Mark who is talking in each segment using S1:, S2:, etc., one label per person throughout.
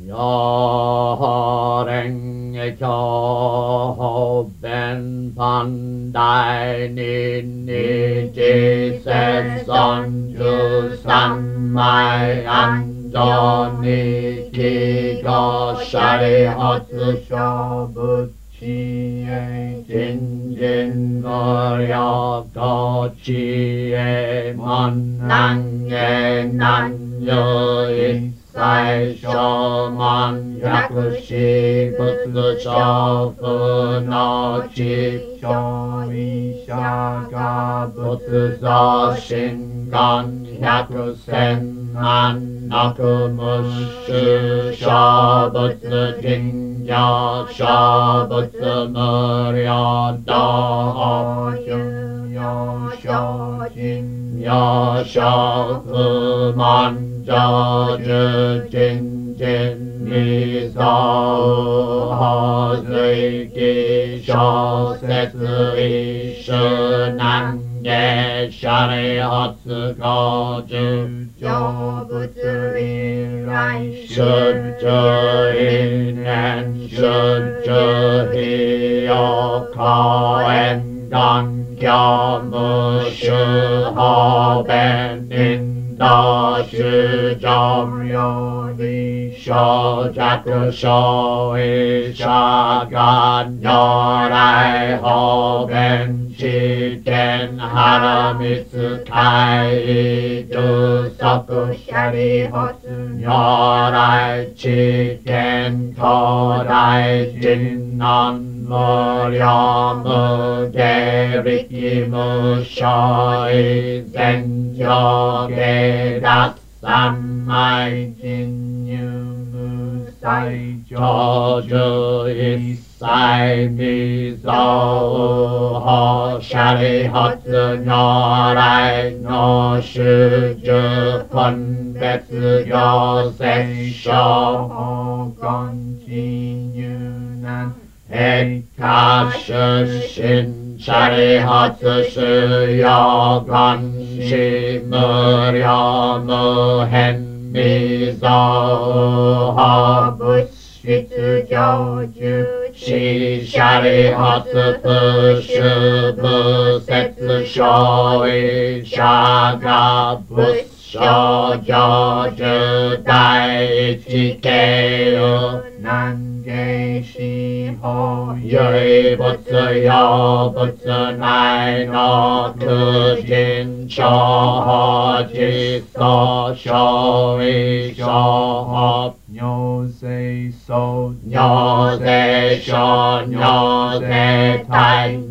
S1: 여랭의 교변 반다이니 니지세선주 삼마이 안전이 기거샤리 헛수쇼부치에 진진거려거치에 만낭에 난여이 사이쇼만 야쿠시 부스쇼프너 집쇼이샤가 부스서신간 야쿠센만 나쿠무스 쇼부스 진여 쇼부스 무려다어준여 쇼진 여쇼프만 저주 진진 미소허스이기 쇼세스이 신난예 샤리허스 거주 조부스리라이 신주인엔 신주히요 거엔간겨무슈허벤인 다시점료리 쇼자크쇼이 샤간여라이 호벤시텐 하라미스카이 주석쿠샤리 호스녀라이 치텐 토라이 진난 무려무게리키무쇼이 센조게 다산마이 진유무사이 저주이사이 미소우호샤리 헛스녀라이 노슈주 펀베스 요세쇼호건진유난 에카스신 샤리허스스여관시 무려무헨 미소허부시스저주 시샤리허스부슈부세스쇼이 샤가부쇼저주 다이치케요 난게시호 여이부스여부스나이노 그진쇼허지소쇼이쇼업 요세소 요세쇼 요세타이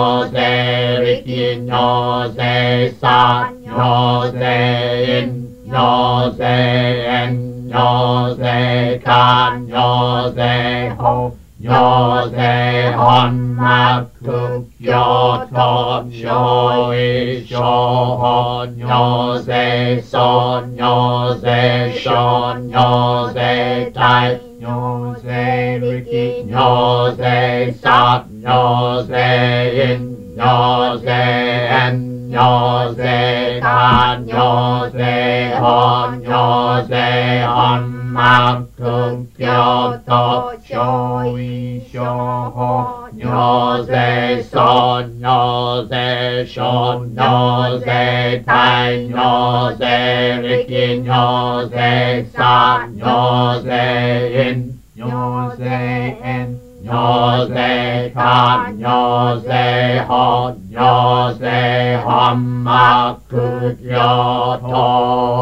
S1: 요세리키 요세사 요세인 요세엔 요세간 요세호 요세헌막극요톱 쇼이쇼헌 요세손 요세쇼 요세타이 요세리키 요세삿 요세인 요세엔 요세간 요세헌 요세헌막극요톱 쇼이쇼호 요세손 요세쇼 요세타이 요세리키 요세삿 요세인 요세엔 요세간 요세헌 요세헌막극요톱